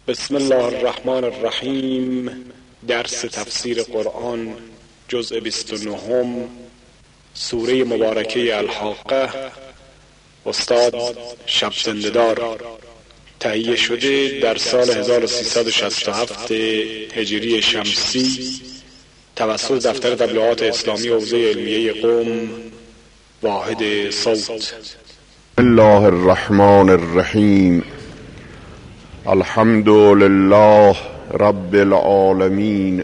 بسم الله الرحمن الرحیم. درس تفسیر قرآن جزء 29 سوره مبارکه الحاقه، استاد شب زنده‌دار. تهیه شده در سال 1367 هجری شمسی توسط دفتر تبلیغات اسلامی حوزه علمیه قم، واحد صوت. الله الرحمن الرحیم. الحمد لله رب العالمین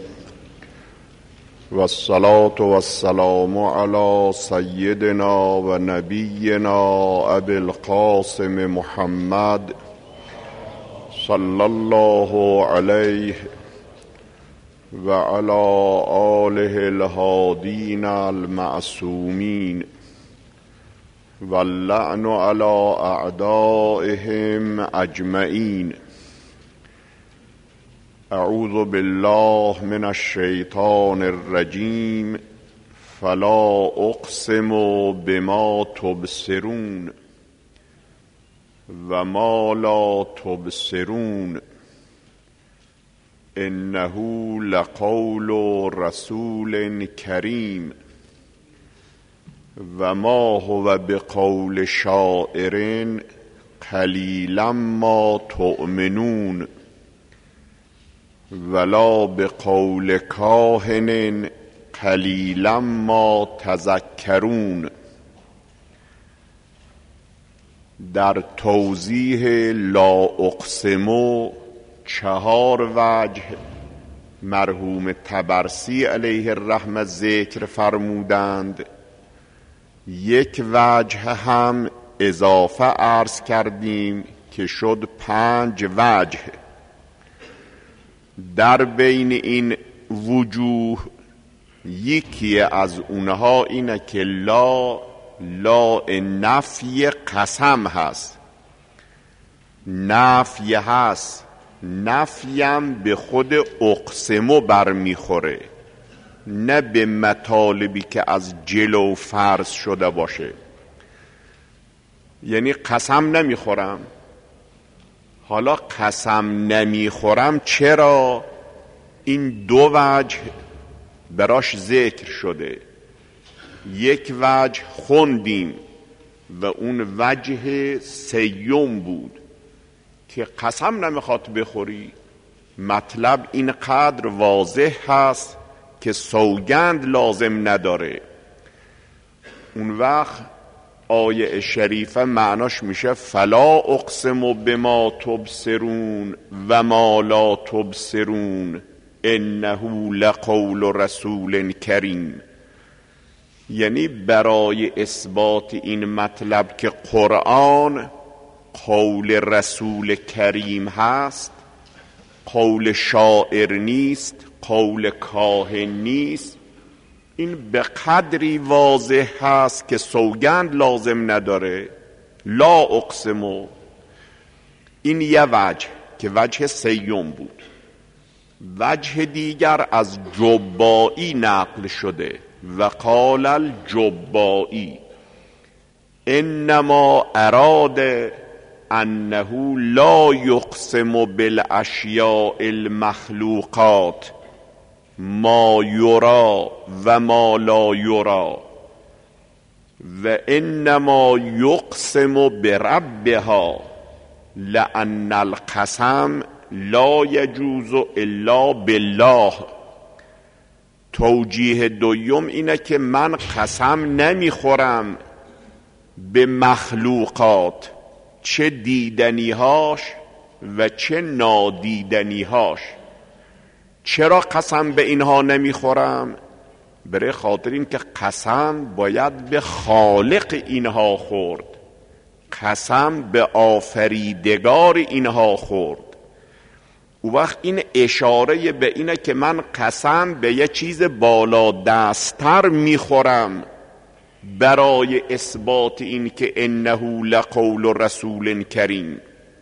والصلاة والسلام علی سیدنا و نبینا ابی القاسم محمد صلی الله علیه و علی آله الهادین المعصومین واللعن علی اعدائهم اجمعین. اعوذ بالله من الشیطان الرجیم. فلا اقسم بما تبصرون و ما لا تبصرون انه لقول رسول کریم و ما هو بقول شاعر قلیلا ما تؤمنون ولا بقول کاهن قلیلا ما تذکرون. در توضیح لا اقسم 4 وجه مرحوم طبرسی علیه الرحمه ذکر فرمودند. 1 وجه هم اضافه عرض کردیم که شد 5 وجه. در بین این وجوه یکی از اونها اینه که لا نفی قسم هست، نفی هست، نفیم به خود اقسمو برمیخوره، نه به مطالبی که از جلو فرض شده باشه. یعنی قسم نمیخورم. حالا قسم نمیخورم چرا؟ این 2 وجه براش ذکر شده. 1 وجه خوندیم و اون وجه 3 بود که قسم نمیخواد بخوری. مطلب اینقدر واضح هست که سوگند لازم نداره. اون وقت آیه شریفه معناش میشه فلا اقسم بما تبصرون و ما لا تبصرون انه لقول رسول کریم. یعنی برای اثبات این مطلب که قرآن قول رسول کریم هست، قول شاعر نیست، قول کاهن نیست، این به قدری واضح هست که سوگند لازم نداره. لا اقسمو این 1 وجه که وجه 3 بود. وجه دیگر از جبائی نقل شده و قال الجبائی انما اراد انه لا یقسم بالاشیاء المخلوقات ما یرا و ما لا یرا و انما یقسم بربها لان القسم لا یجوز الا بالله. توجیه دوم اینه که من قسم نمیخورم به مخلوقات، چه دیدنیهاش و چه نادیدنیهاش. چرا قسم به اینها نمیخورم؟ برای خاطر این که قسم باید به خالق اینها خورد، قسم به آفریدگار اینها خورد. او وقت این اشاره به اینه که من قسم به یه چیز بالا دستتر میخورم برای اثبات این که انه لقول رسول کریم.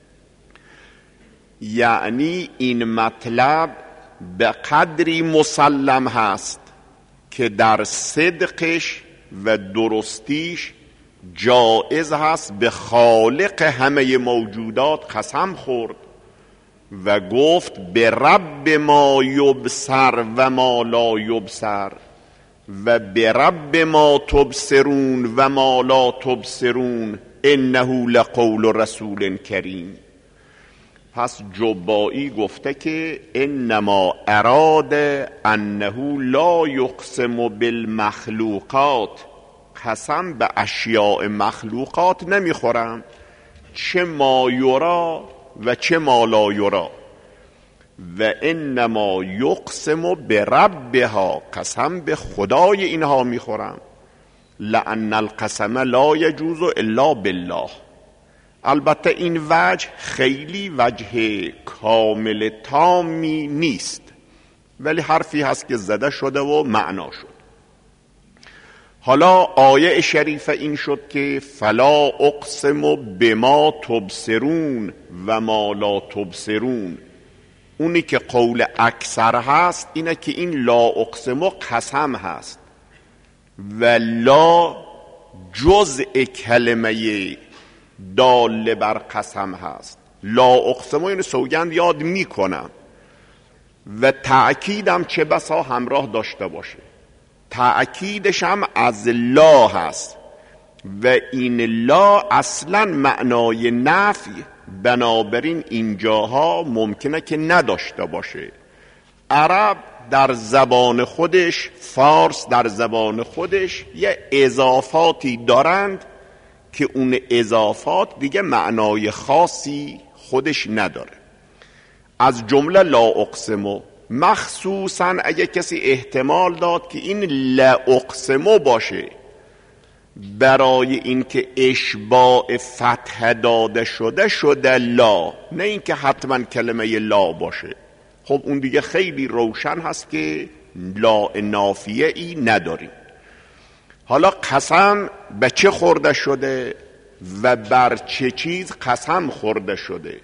یعنی این مطلب به قدری مسلم هست که در صدقش و درستیش جایز هست به خالق همه موجودات قسم خورد و گفت به رب ما یبصر و ما لا یبصر و به رب ما تبصرون و ما لا تبصرون انه لقول رسول کریم. پس جبائی گفته که انما اراد انه لا یقسم بالمخلوقات، قسم به اشیاء مخلوقات نمیخورم، چه ما یرا و چه ما لا یرا، و انما یقسم بربها، قسم به خدای اینها میخورم، لأن القسم لا یجوز الا بالله. البته این وجه خیلی وجه کامل تامی نیست، ولی حرفی هست که زده شده و معنا شد. حالا آیه شریفه این شد که فلا اقسم بما تبصرون و ما لا تبصرون. اونی که قول اکثر هست اینه که این لا اقسم قسم هست و لا جزء کلمه دال بر قسم هست. لا اقسم این سوگند یاد میکنم و تأکیدم چه بسا همراه داشته باشه، تأکیدش هم از لا هست و این لا اصلا معنای نفی، بنابراین اینجاها ممکنه که نداشته باشه. عرب در زبان خودش، فارس در زبان خودش یه اضافاتی دارند که اون اضافات دیگه معنای خاصی خودش نداره. از جمله لا اقسمو، مخصوصا اگه کسی احتمال داد که این لا اقسمو باشه برای اینکه اشباع فتح داده شده لا، نه اینکه حتما کلمه لا باشه، خب اون دیگه خیلی روشن هست که لا نافیه ای نداریم. حالا قسم به چه خورده شده و بر چه چیز قسم خورده شده؟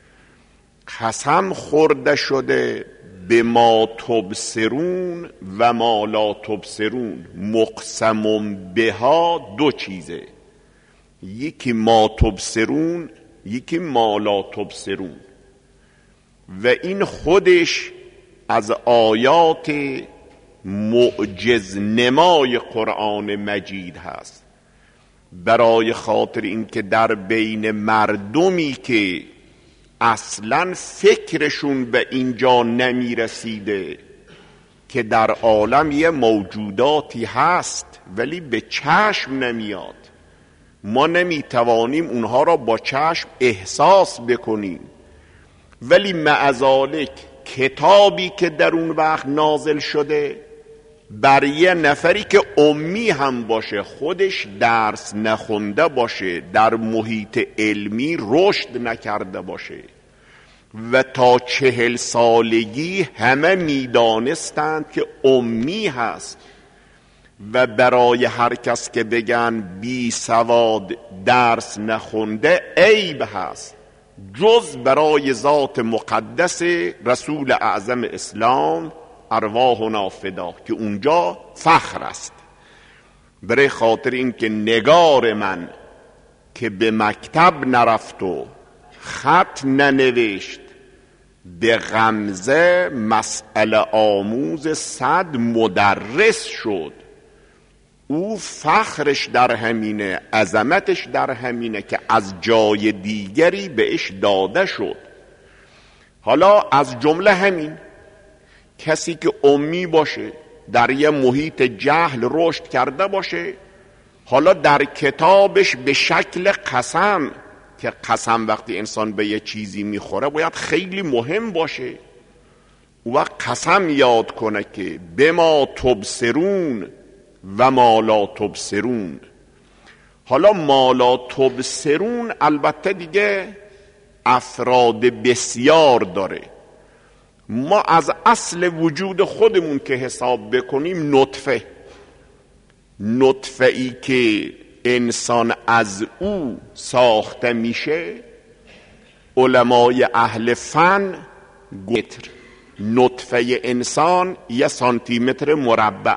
قسم خورده شده به ما تبصرون و ما لا تبصرون. مقسم بها دو چیزه، یکی ما تبصرون، یکی ما لا تبصرون، و این خودش از آیات معجز نمای قرآن مجید هست، برای خاطر اینکه در بین مردمی که اصلا فکرشون به اینجا نمیرسیده که در عالم یه موجوداتی هست ولی به چشم نمیاد، ما نمیتوانیم اونها را با چشم احساس بکنیم، ولی معذالک کتابی که در اون وقت نازل شده بر یه نفری که امی هم باشه، خودش درس نخونده باشه، در محیط علمی رشد نکرده باشه و تا 40 سالگی همه میدانستند که امی هست، و برای هر کس که بگن بی سواد درس نخونده عیب هست، جز برای ذات مقدس رسول اعظم اسلام ارواحنا فدا که اونجا فخر است. برای خاطر این که نگار من که به مکتب نرفت و خط ننوشت، به غمزه مسئله آموز 100 مدرس شد. او فخرش در همینه، عظمتش در همینه که از جای دیگری بهش داده شد. حالا از جمله همین کسی که امی باشه، در یه محیط جهل رشد کرده باشه، حالا در کتابش به شکل قسم، که قسم وقتی انسان به یه چیزی میخوره باید خیلی مهم باشه، او وقت قسم یاد کنه که بما تبصرون و ما لا تبصرون. حالا ما لا تبصرون البته دیگه افراد بسیار داره. ما از اصل وجود خودمون که حساب بکنیم، نطفه ای که انسان از او ساخته میشه، علمای اهل فن گفتن نطفه انسان 1 سانتیمتر مربع.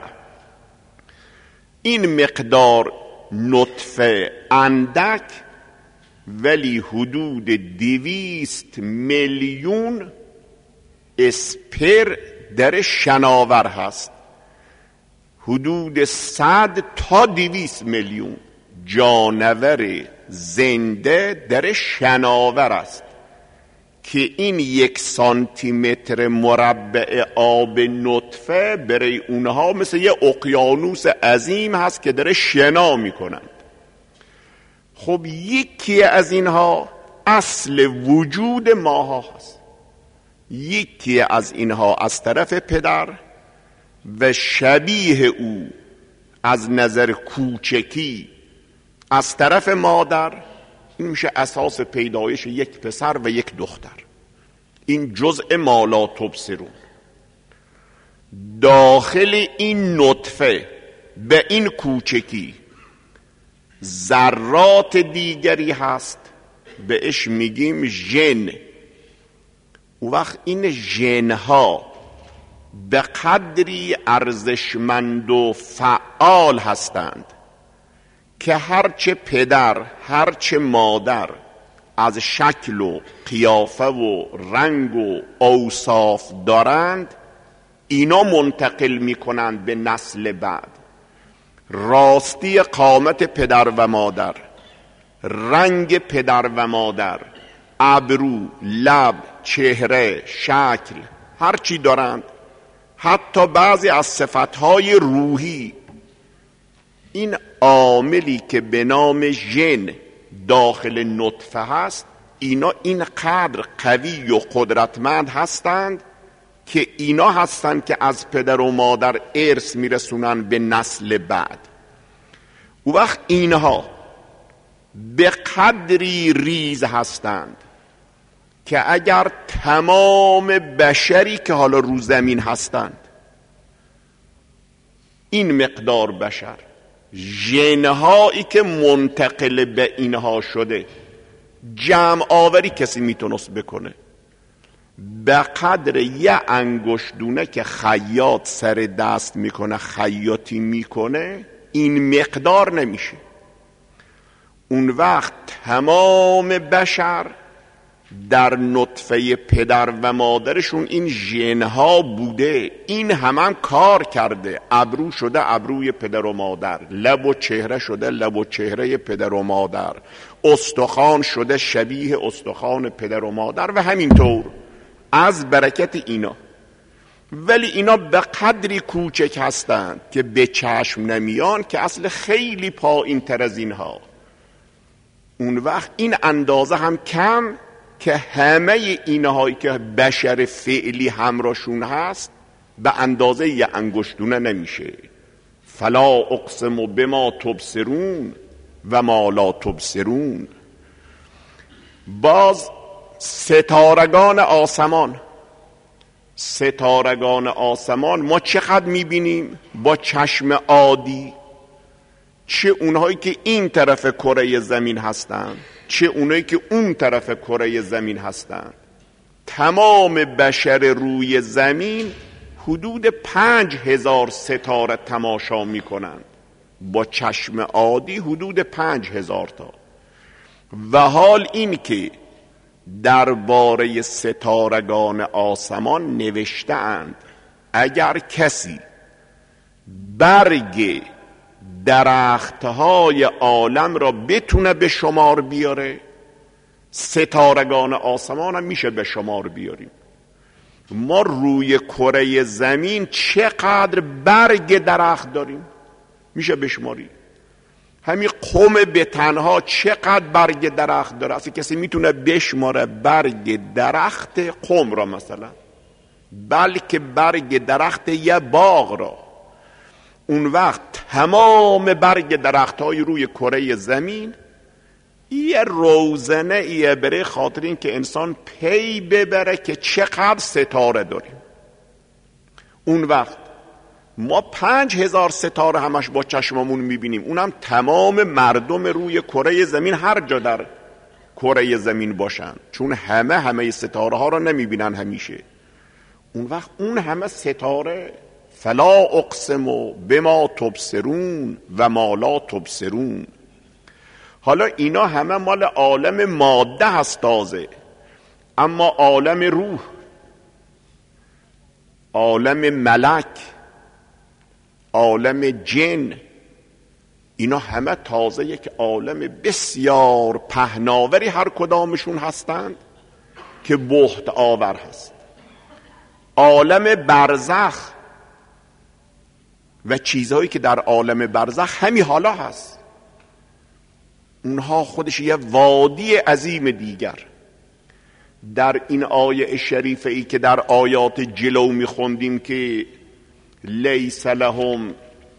این مقدار نطفه اندک، ولی حدود 200 میلیون اسپر در شناور هست. حدود 100 تا 200 میلیون جانور زنده در شناور است که این 1 سانتی متر مربع آب نطفه برای اونها مثل یه اقیانوس عظیم هست که داره شنا میکنند. خب یکی از اینها اصل وجود ماها هست، یکی از اینها از طرف پدر و شبیه او از نظر کوچکی از طرف مادر. این میشه اساس پیدایش یک پسر و یک دختر. این جزء ما لا تبصرون. داخل این نطفه به این کوچکی ذرات دیگری هست، بهش میگیم ژن. اون وقت این ژن ها به قدری ارزشمند و فعال هستند که هرچه پدر هرچه مادر از شکل و قیافه و رنگ و اوصاف دارند، اینا منتقل میکنند به نسل بعد. راستی قامت پدر و مادر، رنگ پدر و مادر، ابرو، لب، چهره، شکل، هرچی دارند، حتی بعضی از صفتهای روحی، این عاملی که به نام ژن داخل نطفه هست، اینا اینقدر قوی و قدرتمند هستند که اینا هستند که از پدر و مادر ارث میرسونن به نسل بعد. و وقت اینها به قدری ریز هستند که اگر تمام بشری که حالا رو زمین هستند، این مقدار بشر، ژن‌هایی که منتقل به اینها شده، جمع آوری کسی میتونست بکنه به قدر یه انگشتونه که خیاط سر دست میکنه خیاطی میکنه، این مقدار نمیشه. اون وقت تمام بشر در نطفه پدر و مادرشون این ژن‌ها بوده، این هم کار کرده. ابرو شده ابروی پدر و مادر، لب و چهره شده لب و چهره پدر و مادر، استخوان شده شبیه استخوان پدر و مادر و همینطور از برکت اینا. ولی اینا به قدری کوچک هستند که به چشم نمیان که اصل خیلی پایین تر از اینها. اون وقت این اندازه هم کم که همه اینهایی که بشر فعلی همراهشون هست به اندازه یه انگشتونه نمیشه. فلا اقسم بما تبصرون و ما لا تبصرون. باز ستارگان آسمان، ستارگان آسمان ما چقدر میبینیم با چشم عادی، چه اونهایی که این طرف کره زمین هستند چه اونایی که اون طرف کره زمین هستند. تمام بشر روی زمین حدود 5000 ستاره تماشا میکنند، با چشم عادی حدود 5000 تا. و حال این که درباره ستارگان آسمان نوشته‌اند اگر کسی برگ درختهای عالم را بتونه به شمار بیاره، ستارگان آسمان هم میشه به شمار بیاریم. ما روی کره زمین چقدر برگ درخت داریم میشه بشماری. همین قم به تنها چقدر برگ درخت داره، اصلا کسی میتونه بشماره برگ درخت قم را مثلا، بلکه برگ درخت یه باغ را. اون وقت تمام برگ درخت های روی کره زمین یه روزنه ایه برای خاطر این که انسان پی ببره که چقدر ستاره داریم. اون وقت ما 5000 ستاره همش با چشممون میبینیم، اونم تمام مردم روی کره زمین هر جا در کره زمین باشن، چون همه ستاره ها رو نمیبینن همیشه. اون وقت اون همه ستاره، فلا اقسم بما تبصرون و ما لا تبصرون. حالا اینا همه مال عالم ماده هست تازه، اما عالم روح عالم ملک، عالم جن، اینا همه تازه یک عالم بسیار پهناوری هر کدامشون هستند که بهت آور هست. عالم برزخ و چیزهایی که در عالم برزخ همین حالا هست، اونها خودش یه وادی عظیم دیگر. در این آیه شریفه ای که در آیات جلو میخوندیم که لیس لهم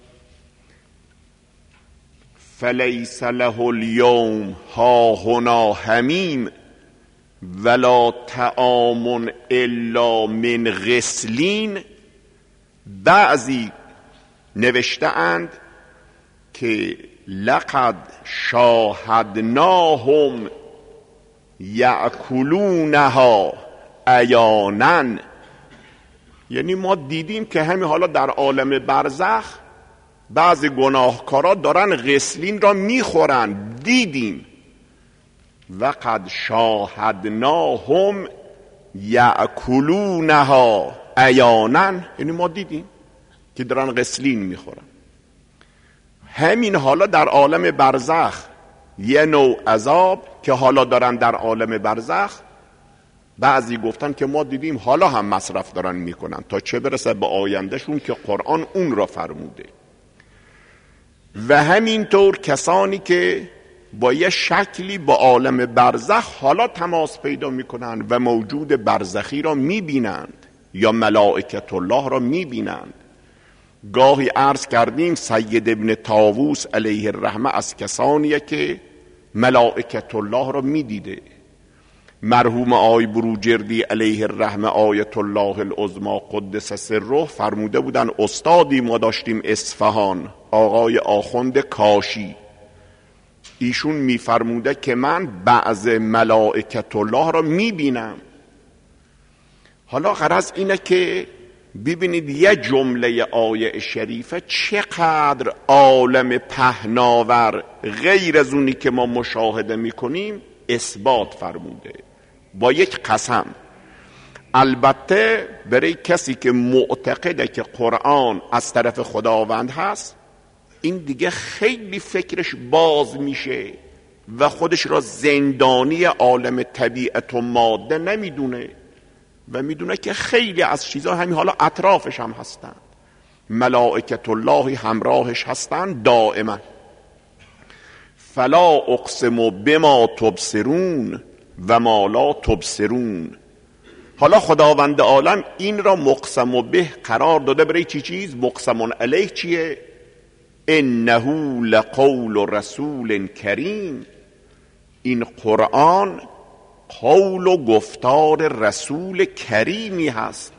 فلیس له اليوم هاهنا حمیم ولا طعام الا من غسلین، بعضی نوشته اند که لقد شاهدناهم یأکلونها عیانا، یعنی ما دیدیم که همین حالا در عالم برزخ بعضی گناهکارا دارن غسلین را میخورن، دیدیم. وقد شاهدناهم یأکلونها عیانا، یعنی ما دیدیم که دارن غسلین میخورن. همین حالا در عالم برزخ یه نوع عذاب که حالا دارن در عالم برزخ، بعضی گفتن که ما دیدیم حالا هم مصرف دارن میکنن، تا چه برسه به آیندهشون که قرآن اون را فرموده. و همینطور کسانی که با یه شکلی با عالم برزخ حالا تماس پیدا میکنن و موجود برزخی را میبینند یا ملائکت الله را میبینند. گاهی عرض کردیم سید ابن طاووس علیه الرحمه از کسانیه که ملائکت الله را میدیده. مرحوم آقای بروجردی علیه الرحمه آیت الله العظمی قدس سره فرموده بودن استادی ما داشتیم اصفهان، آقای آخوند کاشی، ایشون میفرموده که من بعض ملائکت الله را میبینم. حالا غرض اینه که ببینید یه جمله آیه شریفه چقدر عالم پهناور غیر از اونی که ما مشاهده میکنیم اثبات فرموده با یک قسم. البته برای کسی که معتقده که قرآن از طرف خداوند هست، این دیگه خیلی فکرش باز میشه و خودش را زندانی عالم طبیعت و ماده نمیدونه و میدونه که خیلی از چیزها همین حالا اطرافش هم هستن، ملائکت الله همراهش هستن دائما. فلا اقسم بما تبصرون و ما لا تبصرون. حالا خداوند عالم این را مقسم به قرار داده برای چی چیز؟ مقسم علیه چیه؟ انه لقول رسول کریم، این قرآن قول و گفتار رسول کریمی هست.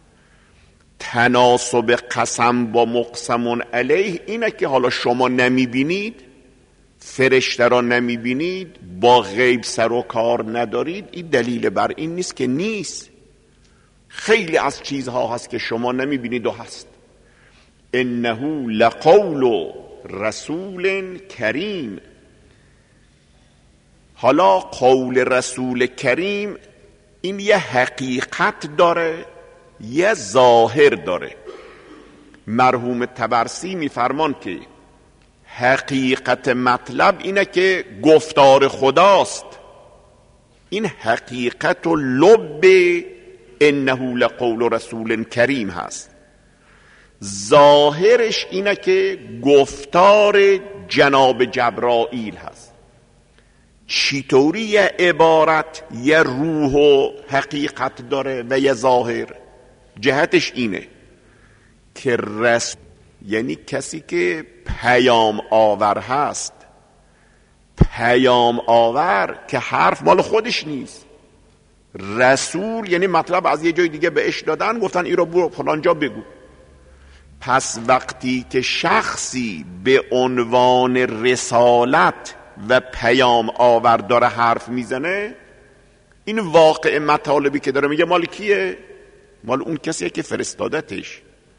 تناسب قسم با مقسم علیه اینه که حالا شما نمیبینید، فرشته را نمیبینید، با غیب سر و کار ندارید، این دلیل بر این نیست که نیست. خیلی از چیزها هست که شما نمیبینید و هست. انه لقول رسول کریم. حالا قول رسول کریم این یه حقیقت داره یه ظاهر داره. مرحوم طبرسی میفرمان که حقیقت مطلب اینه که گفتار خداست، این حقیقت و لب انه لقول رسول کریم هست. ظاهرش اینه که گفتار جناب جبرائیل هست. چطوری یه عبارت یه روح و حقیقت داره و یه ظاهر؟ جهتش اینه که رسول یعنی کسی که پیام آور هست. پیام آور که حرف مال خودش نیست. رسول یعنی مطلب از یه جای دیگه بهش دادن، گفتن این رو برو فلان جا بگو. پس وقتی که شخصی به عنوان رسالت و پیام آور داره حرف میزنه، این واقع مطالبی که داره میگه مال کیه؟ مال اون کسیه که فرستادتش.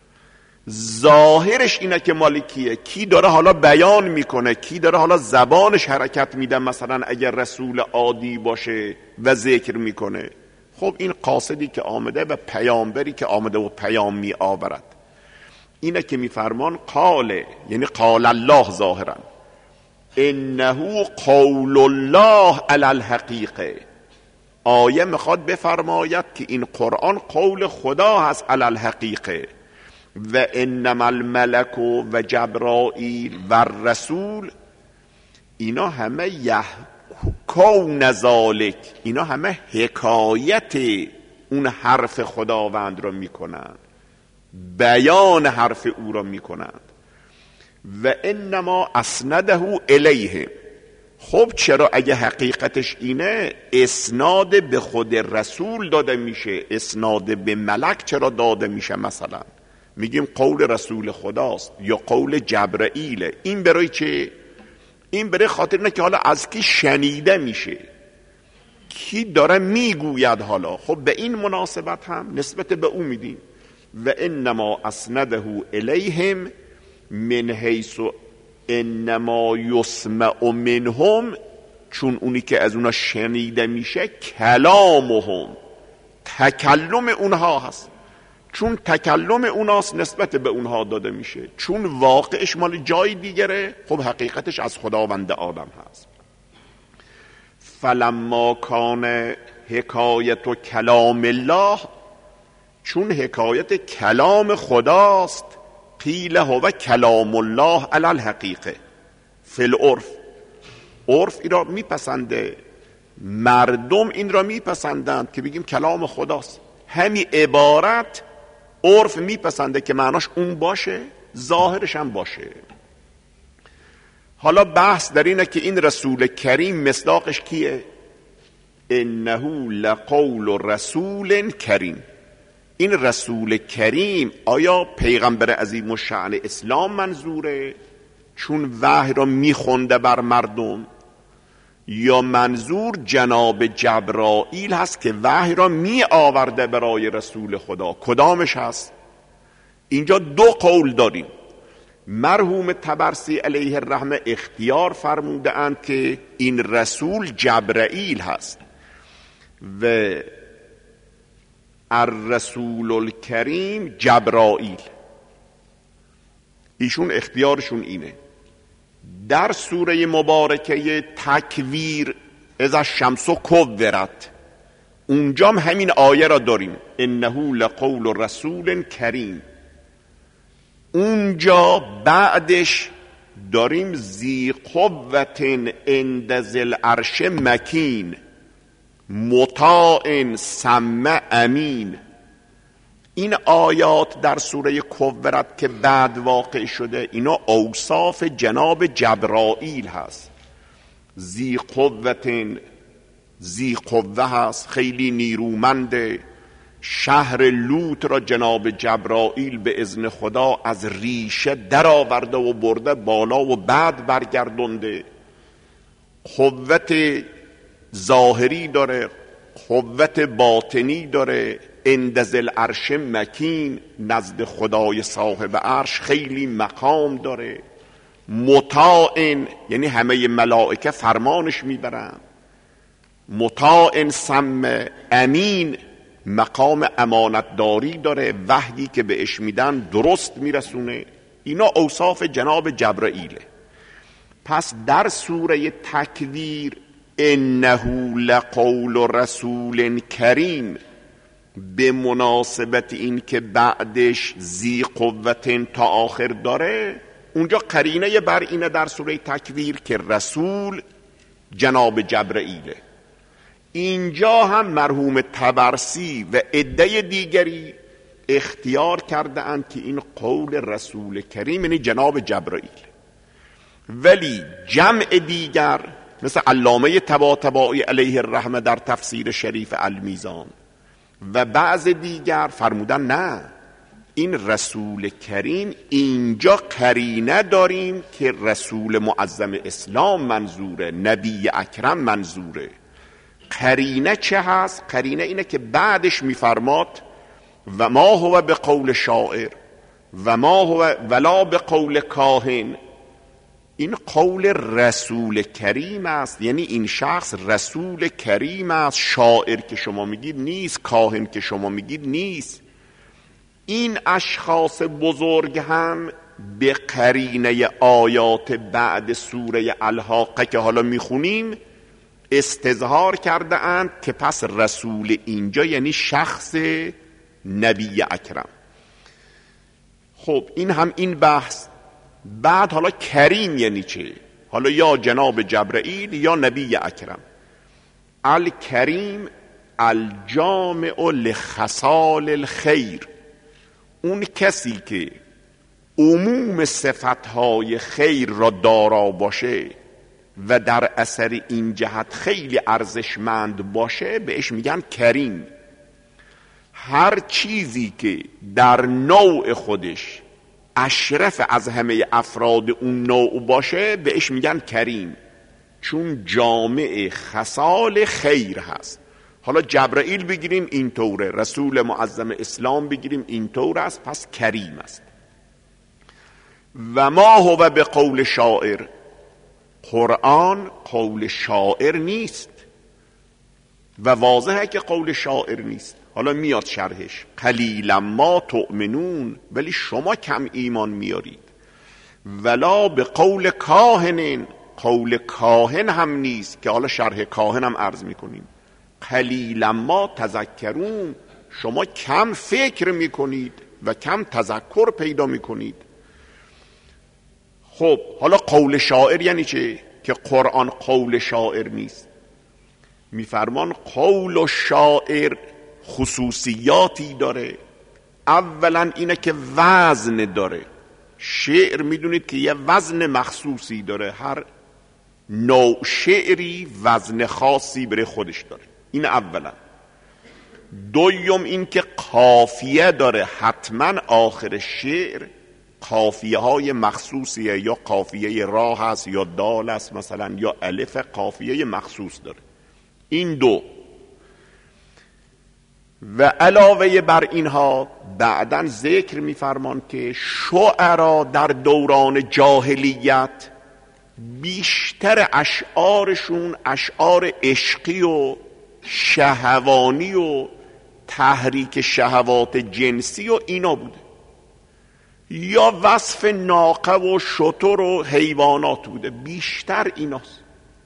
ظاهرش اینه که مال کیه؟ کی داره حالا بیان میکنه، کی داره حالا زبانش حرکت میده. مثلا اگر رسول عادی باشه و ذکر میکنه، خب این قاصدی که آمده و پیامبری که آمده و پیام می آورد، اینه که می فرمان قال، یعنی قال الله ظاهرا، انه قول الله علی الحقیقه. آیه میخواد بفرماید که این قرآن قول خدا هست علی الحقیقه. و انما الملک و جبرائیل و الرسول، اینا همه کون ذالک، اینا همه حکایت اون حرف خداوند را میکنند، بیان حرف او را میکنند. و انما اسنده الیه. خب چرا اگه حقیقتش اینه اسناد به خود رسول داده میشه، اسناد به ملک چرا داده میشه؟ مثلا میگیم قول رسول خداست یا قول جبرائیل. این برای چه؟ این برای خاطر اینه که حالا از کی شنیده میشه، کی داره میگوید. حالا خب به این مناسبت هم نسبت به او میدیم. و انما اسنده الیهم من حیث انما یسمع منهم، چون اونی که از اونا شنیده میشه کلامهم، تکلم اونها هست. چون تکلم اوناست نسبت به اونها داده میشه. چون واقعش مال جای دیگره، خب حقیقتش از خداوند عالم هست. فلما کان حکایت و کلام الله، چون حکایت کلام خداست، قیل هو کلام الله علی الحقیقه فی العرف. عرف این را میپسنده، مردم این را میپسندند که بگیم کلام خداست. همین عبارت عرف میپسنده که معناش اون باشه، ظاهرش هم باشه. حالا بحث در اینه که این رسول کریم مصداقش کیه؟ انه لقول رسول کریم. این رسول کریم آیا پیغمبر عظیم الشأن اسلام منظوره چون وحی را میخونده بر مردم، یا منظور جناب جبرائیل هست که وحی را می آورده برای رسول خدا؟ کدامش هست؟ اینجا دو قول داریم. مرحوم طبرسی علیه الرحمه اختیار فرموده اند که این رسول جبرائیل هست و الرسول الکریم جبرائیل. ایشون اختیارشون اینه. در سوره مبارکه تکویر اذا الشمس کورت، اونجا هم همین آیه را داریم، انه لقول رسول کریم. اونجا بعدش داریم ذی قوة عند ذی العرش مکین مطاع ثم امین. این آیات در سوره کورت که بعد واقع شده، اینا اوصاف جناب جبرائیل هست. ذی قوة هست، خیلی نیرومنده. شهر لوط را جناب جبرائیل به اذن خدا از ریشه در آورده و برده بالا و بعد برگردونده. قوت ظاهری داره، قوت باطنی داره. عند ذی العرش مکین، نزد خدای صاحب عرش خیلی مقام داره. مطاع، یعنی همه ملائکه فرمانش میبرن. مطاع ثم امین، مقام امانتداری داره، وحیی که بهش میدن درست میرسونه. اینا اوصاف جناب جبرائیله. پس در سوره تکویر انه لقول رسول کریم، به مناسبت این که بعدش ذی قوة تا آخر داره، اونجا قرینه بر اینه در سوره تکویر که رسول جناب جبرائیله. اینجا هم مرحوم طبرسی و عده دیگری اختیار کرده اند که این قول رسول کریم یعنی جناب جبرائیل. ولی جمع دیگر مثل علامه طباطبایی علیه الرحمه در تفسیر شریف المیزان و بعض دیگر فرمودن نه، این رسول کریم اینجا قرینه داریم که رسول معظم اسلام منظوره، نبی اکرم منظوره. قرینه چه هست؟ قرینه اینه که بعدش میفرماد و ما هو به قول شاعر و ما هو ولا به قول کاهن. این قول رسول کریم است، یعنی این شخص رسول کریم است. شاعر که شما میگید نیست، کاهن که شما میگید نیست. این اشخاص بزرگ هم به قرینه آیات بعد سوره الحاقه که حالا میخونیم استظهار کرده اند که پس رسول اینجا یعنی شخص نبی اکرم. خب این هم این بحث. بعد حالا کریم یعنی چه؟ حالا یا جناب جبرئیل یا نبی اکرم. الکریم الجامع لخصال الخیر، اون کسی که عموم صفتهای خیر را دارا باشه و در اثر این جهت خیلی ارزشمند باشه بهش میگن کریم. هر چیزی که در نوع خودش اشرف از همه افراد اون نوع باشه بهش میگن کریم، چون جامع خصال خیر هست. حالا جبرائیل بگیریم اینطوره، رسول معظم اسلام بگیریم اینطور است، پس کریم است. و ما هو به قول شاعر، قرآن قول شاعر نیست و واضحه که قول شاعر نیست. حالا میاد شرحش، قلیلا ما تؤمنون، ولی شما کم ایمان میارید. ولا به قول کاهن، قول کاهن هم نیست که حالا شرح کاهن هم عرض میکنیم. قلیلا ما تذکرون، شما کم فکر میکنید و کم تذکر پیدا میکنید. خب حالا قول شاعر یعنی چه؟ که قرآن قول شاعر نیست. میفرمان قول شاعر خصوصیاتی داره. اولا اینه که وزن داره. شعر میدونید که یه وزن مخصوصی داره، هر نوع شعری وزن خاصی برای خودش داره. این اولا. دوم این که قافیه داره، حتما آخر شعر قافیه های مخصوصیه، یا قافیه را هست یا دال است مثلا، یا الف، قافیه مخصوص داره. این دو. و علاوه بر اینها بعداً ذکر می‌فرمان که شعرا در دوران جاهلیت بیشتر اشعارشون اشعار عشقی و شهوانی و تحریک شهوات جنسی و اینا بوده، یا وصف ناقه و شتر و حیوانات بوده، بیشتر ایناست.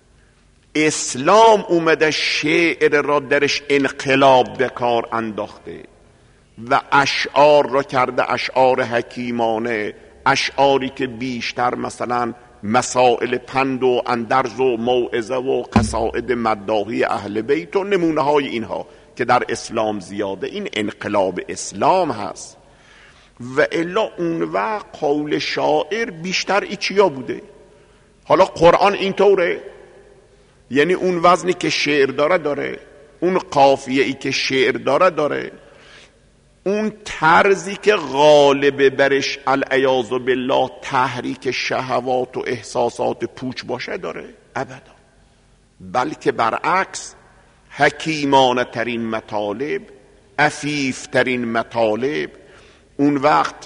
اسلام اومده شعر را درش انقلاب به کار انداخته و اشعار را کرده اشعار حکیمانه، اشعاری که بیشتر مثلا مسائل پند و اندرز و موعظه و قصائد مداحی اهل بیت و نمونه های اینها که در اسلام زیاده. این انقلاب اسلام هست. و الا اون وقت قول شاعر بیشتر ایچیا بوده. حالا قرآن اینطوره، یعنی اون وزنی که شعر داره، اون قافیه ای که شعر داره، اون طرزی که غالب برش العیاذ بالله تحریک شهوات و احساسات پوچ باشه داره؟ ابدا. بلکه برعکس، حکیمانه ترین مطالب، عفیف ترین مطالب. اون وقت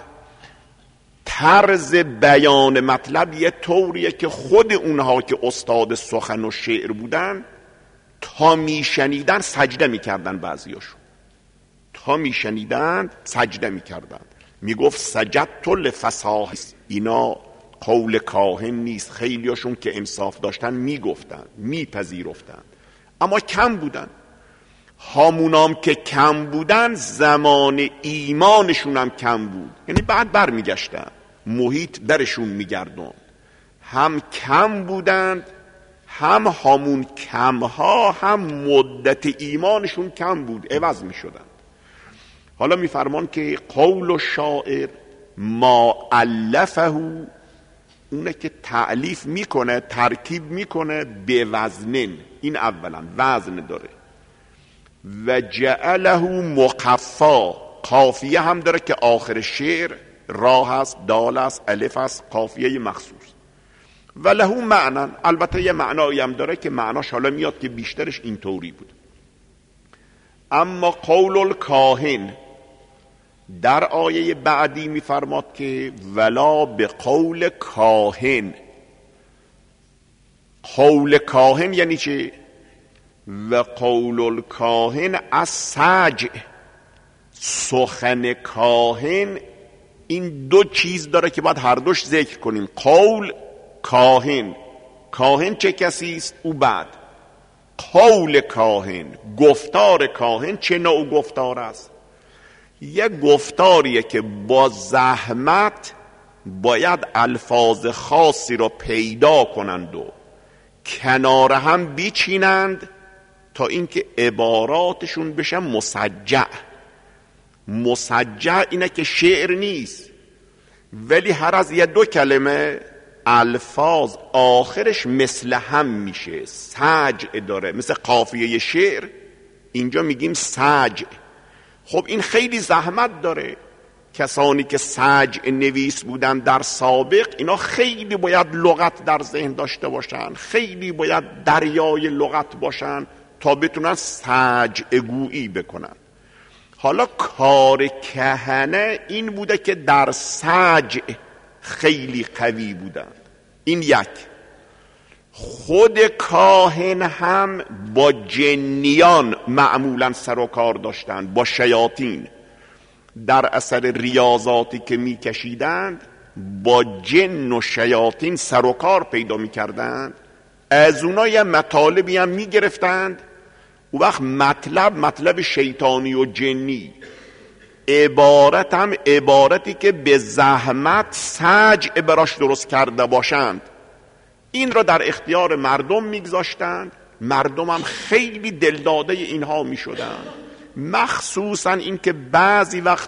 طرز بیان مطلب یه طوریه که خود اونها که استاد سخن و شعر بودن تا میشنیدن سجده میکردن، بعضیاشون تا میشنیدن سجده میکردن. میگفت سجدت لفصاح. اینا قول کاهن نیست. خیلیاشون که انصاف داشتن میگفتن، میپذیرفتن، اما کم بودن. همونام که کم بودن زمان ایمانشون هم کم بود، یعنی بعد بر میگشتن، محیط درشون میگردن. هم کم بودند، هم همون کمها هم مدت ایمانشون کم بود، عوض میشدن. حالا میفرمان که قول و شاعر ما علفه، اونه که تألیف میکنه، ترکیب میکنه به وزنن. این اولا وزن داره. و جعله مقفا، قافیه هم داره که آخر شعر را هست، دال است، الف است، قافیه مخصوص. و له معنی، البته یه معنایی هم داره که معناش حالا میاد که بیشترش اینطوری بود. اما قول الکاهن در آیه بعدی میفرماد که ولا به قول کاهن، قول کاهن یعنی چه؟ و قول الکاهن از سجع، سخن کاهن این دو چیز داره که باید هر دوش ذکر کنیم. قول، کاهن. کاهن چه کسی است؟ او بعد. قول کاهن، گفتار کاهن چه نوع گفتار است؟ یک گفتاریه که با زحمت باید الفاظ خاصی رو پیدا کنند و کنار هم بیچینند تا اینکه عباراتشون بشن مسجع. مسجع اینه که شعر نیست، ولی هر از یه دو کلمه الفاظ آخرش مثل هم میشه، سجع داره، مثل قافیه شعر اینجا میگیم سجع. خب این خیلی زحمت داره. کسانی که سجع نویس بودن در سابق، اینا خیلی باید لغت در ذهن داشته باشن، خیلی باید دریای لغت باشن تا بتونن سجع گویی بکنن. حالا کار کهنه این بوده که در سجع خیلی قوی بودن. این یک. خود کاهن هم با جنیان معمولا سر و کار داشتن، با شیاطین. در اثر ریاضاتی که میکشیدند با جن و شیاطین سر و کار پیدا میکردند، از اونها یه مطالبی هم میگرفتند. او وقت مطلب شیطانی و جنی، عبارت هم عبارتی که به زحمت سجع براش درست کرده باشند، این را در اختیار مردم میگذاشتند. مردم هم خیلی دلداده اینها میشدند، مخصوصا این که بعضی وقت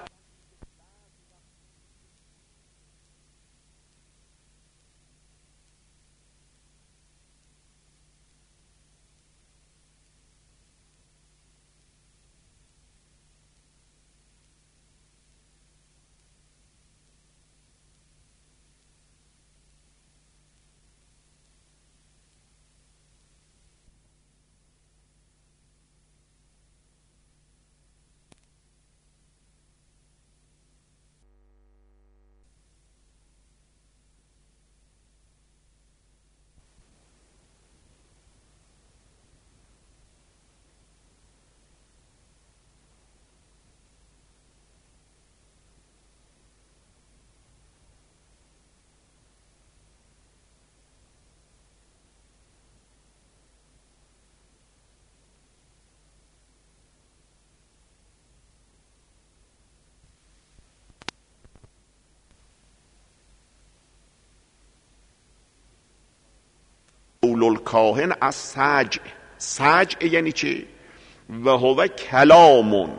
قول الکاهن از سجع. سجع یعنی چه؟ و هو کلام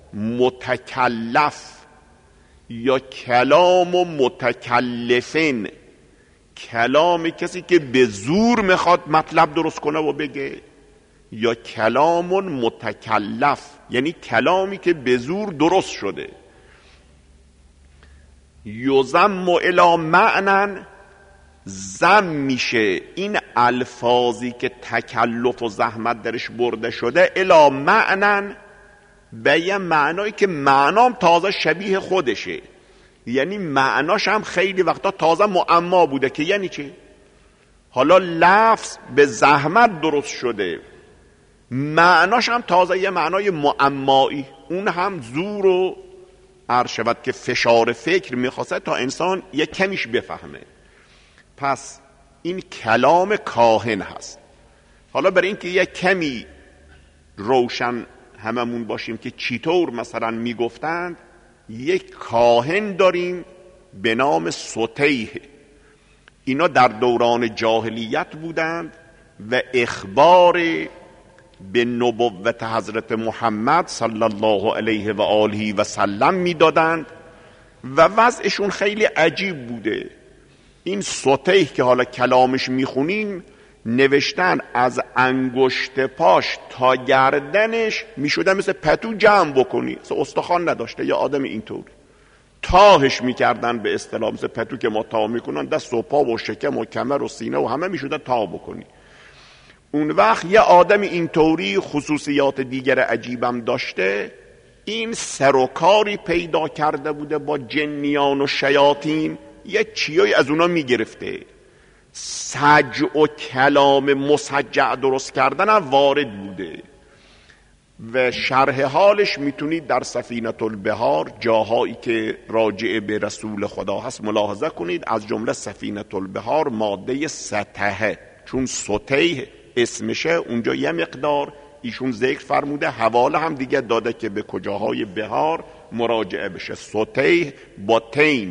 متکلف یا کلام متکلفن، کلام کسی که به زور میخواد مطلب درست کنه و بگه، یا کلام متکلف یعنی کلامی که به زور درست شده. یضم الی معنی، ضم میشه این الفاظی که تکلف و زحمت درش برده شده الی معنی، به یه معنایی که معنام تازه شبیه خودشه، یعنی معناش هم خیلی وقتا تازه معما بوده که یعنی چه؟ حالا لفظ به زحمت درست شده، معناش هم تازه یه معنای معمایی، اون هم زور و عرشبت که فشار فکر میخواسته تا انسان یه کمیش بفهمه. پس این کلام کاهن هست. حالا برای اینکه یک کمی روشن هممون باشیم که چطور مثلا میگفتند، یک کاهن داریم به نام سطیح. اینا در دوران جاهلیت بودند و اخبار به نبوت حضرت محمد صلی الله علیه و آله و سلم میدادند و وضعشون خیلی عجیب بوده. این سطیح که حالا کلامش میخونیم، نوشتن از انگشت پاش تا گردنش میشده مثل پتو جمع بکنی، مثل استخوان نداشته یا آدم اینطور تاهش میکردن، به اصطلاح مثل پتو که ما تا میکنن دست و پا و شکم و کمر و سینه و همه میشده تا بکنی. اون وقت یه آدم اینطوری خصوصیات دیگر عجیبم داشته، این سر و کاری پیدا کرده بوده با جنیان و شیاطین، یه چیایی از اونا میگرفته. سجع و کلام مسجع درست کردن هم وارد بوده و شرح حالش میتونید در سفینة البحار جاهایی که راجع به رسول خدا هست ملاحظه کنید. از جمله سفینة البحار ماده سطحه، چون سطح اسمشه اونجا یه مقدار ایشون ذکر فرموده، حواله هم دیگه داده که به کجاهای بحار مراجعه بشه. سطح با تین،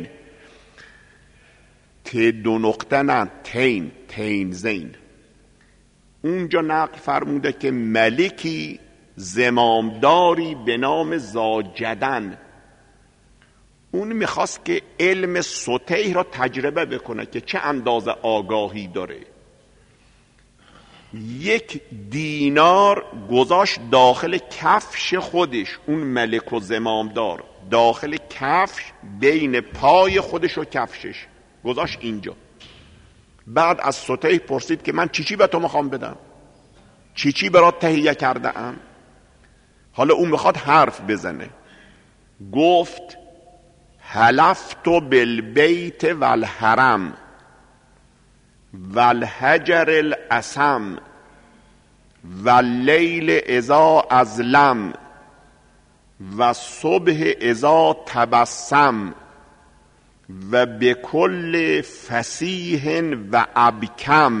ت دو نقطه نه، تین زین. اونجا نقل فرموده که ملکی زمامداری به نام زاجدن، اون میخواست که علم سطح را تجربه بکنه که چه اندازه آگاهی داره. یک دینار گذاشت داخل کفش خودش، اون ملک و زمامدار داخل کفش بین پای خودش و کفشش گذاشت اینجا. بعد از سطح پرسید که من چی به تو میخوام بدم، چی برات تهیه کرده ام. حالا اون میخواد حرف بزنه. گفت حلفت بالبیت والحرم والحجر الاسم واللیل اذا ازلم و صبح اذا تبسم و بكل فصیح و ابکم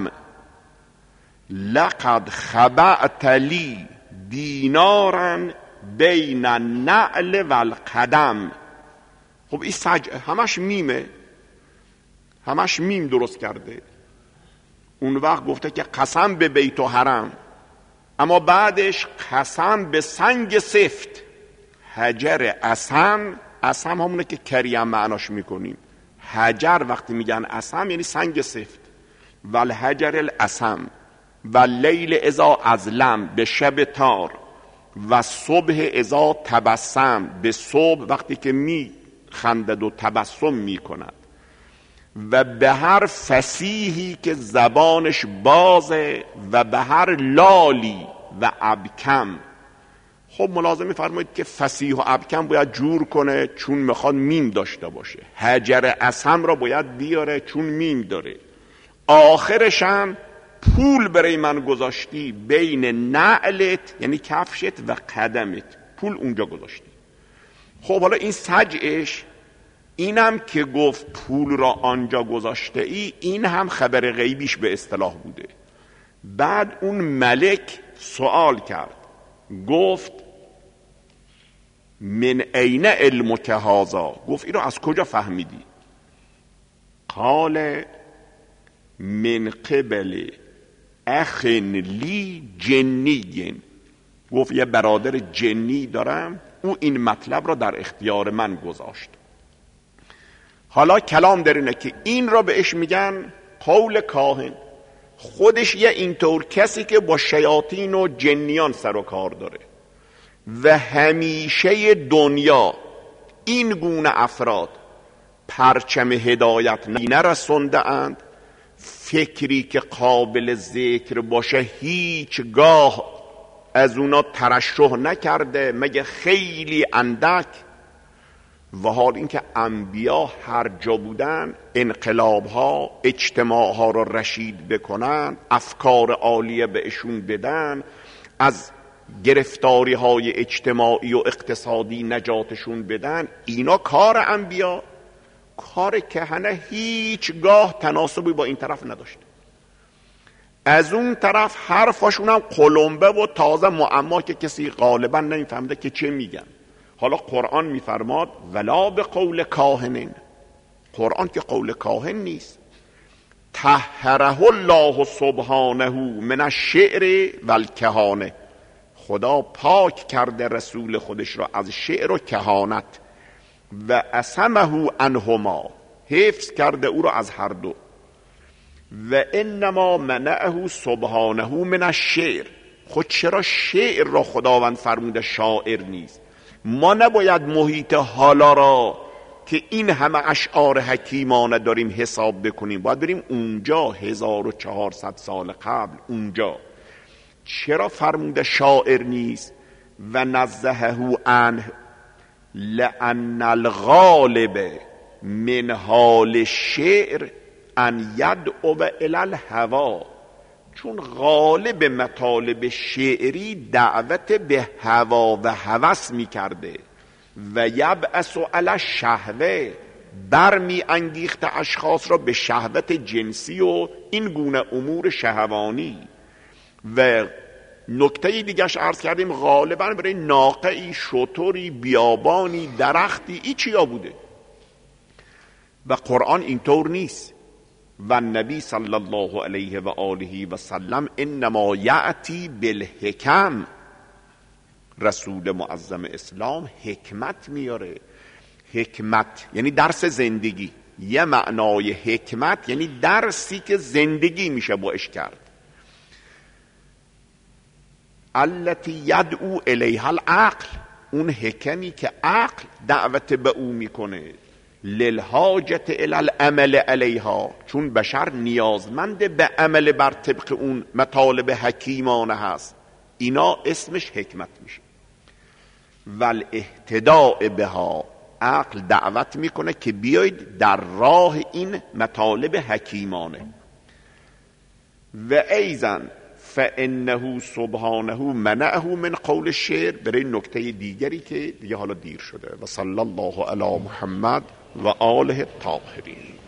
لقد خبأت لی دینارا بین النعل والقدم. خب این همش میمه، همش میم درست کرده. اون وقت گفته که قسم به بیت و حرم، اما بعدش قسم به سنگ سفت. حجر اسم، اسم همونه که کریم معناش میکنیم. حجر وقتی میگن اسم یعنی سنگ سفت. والحجر الاسم و لیل اذا ازلم، به شب تار، و صبح اذا تبسم، به صبح وقتی که می خندد و تبسم می کند، و به هر فصیحی که زبانش بازه و به هر لالی و ابکم. خب ملاحظه می‌فرمایید که فصیح و ابکم باید جور کنه چون میخواد میم داشته باشه. حجر اسم را باید بیاره چون میم داره. آخرش هم پول برای من گذاشتی بین نعلت یعنی کفشت و قدمت، پول اونجا گذاشتی. خب حالا این سجعش، اینم که گفت پول را آنجا گذاشته ای، این هم خبر غیبیش به اصطلاح بوده. بعد اون ملک سوال کرد، گفت من این علمک هذا، گفت این رو از کجا فهمیدی؟ قال من قبل اخ لی جنی، گفت یه برادر جنی دارم، او این مطلب را در اختیار من گذاشت. حالا کلام در اینه که این را بهش میگن قول کاهن. خودش یه اینطور کسی که با شیاطین و جنیان سر و کار داره و همیشه دنیا این گونه افراد پرچم هدایت نرسونده اند. فکری که قابل ذکر باشه هیچگاه از اونا ترشح نکرده مگه خیلی اندک. و حال اینکه انبیا هر جا بودن انقلاب ها اجتماع ها را رشید بکنن، افکار عالیه بهشون بدن، از گرفتاری های اجتماعی و اقتصادی نجاتشون بدن، اینا کار انبیا. کار کهنه هیچگاه تناسبی با این طرف نداشته. از اون طرف حرفاشون هم قلمبه و تازه معما که کسی غالبا نمیفهمده که چه میگن. حالا قرآن میفرماد ولا به قول کاهنین، قرآن که قول کاهن نیست. طهره الله سبحانه من الشعر والکهانه، خدا پاک کرده رسول خودش را از شعر و کهانت. و اسمه عنهما، حفظ کرده او را از هر دو. و انما منعه سبحانه من الشعر، خود چرا شعر را خداوند فرموده شاعر نیست؟ ما نباید محیط حالا را که این همه اشعار حکیمانه داریم حساب بکنیم، باید بریم اونجا 1400 سال قبل. اونجا چرا فرموده شاعر نیست؟ و نزهه عنه لأن الغالب من حال الشعر ان یدعو الی الهوا، چون غالب مطالب شعری دعوت به هوا و هوس می کرده و یبعث علی الشهوه، برمی انگیخت اشخاص را به شهوت جنسی و این گونه امور شهوانی. و نکته دیگرش عرض کردیم غالبا برای ناقه‌ای، شتری، بیابانی، درختی، این چیا بوده و قرآن اینطور نیست. و نبی صلی الله علیه و آله و سلم انما یأتی بالحکم، رسول معظم اسلام حکمت میاره. حکمت یعنی درس زندگی، یه معنای حکمت یعنی درسی که زندگی میشه باش کرد. التی یدعو الیها العقل، اون حکمی که عقل دعوت به او میکنه. للحاجت الی العمل علیها، چون بشر نیازمند به عمل بر طبق اون مطالب حکیمانه هست، اینا اسمش حکمت میشه. والاهتداء بها، عقل دعوت میکنه که بیایید در راه این مطالب حکیمانه. و ایضا فانه سبحانه منعه من قول الشعر، برای نکته دیگری که دیگه حالا دیر شده. و صلی الله علی محمد و آله الطاهرین.